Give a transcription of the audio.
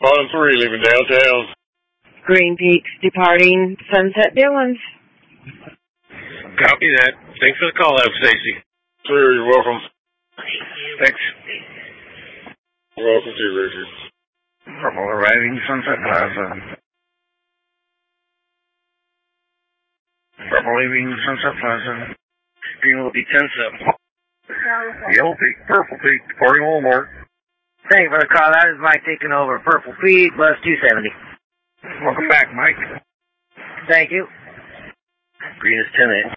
On 3 leaving downtown. Green Peaks departing Sunset Billings. Copy that. Thanks for the call out, Stacy. Sir, you're welcome. Thanks. You're welcome too, Richard. Purple arriving Sunset Plaza. Purple leaving Sunset Plaza. Green will be 10-7. Yellow Peak, Purple Peak, departing Walmart. Thank you for the call. That is Mike taking over. Purple Peak, bus 270. Welcome back, Mike. Thank you. Green is 10-8.